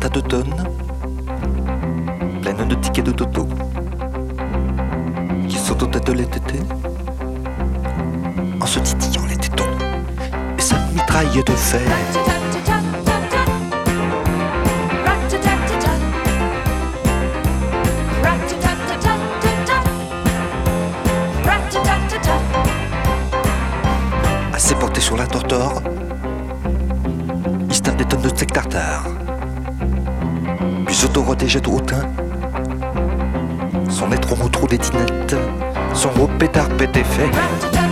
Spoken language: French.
à 2 tonnes, pleine de tickets de toto, qui saute aux têtes de l'étété, en se titillant les tétons, et sa mitraille de fer. Assez porté sur la tortor, il se tape des tonnes de steak tartare, puis s'auto-rotège au teint, son être au trou des tinettes, son gros pétard pété fait.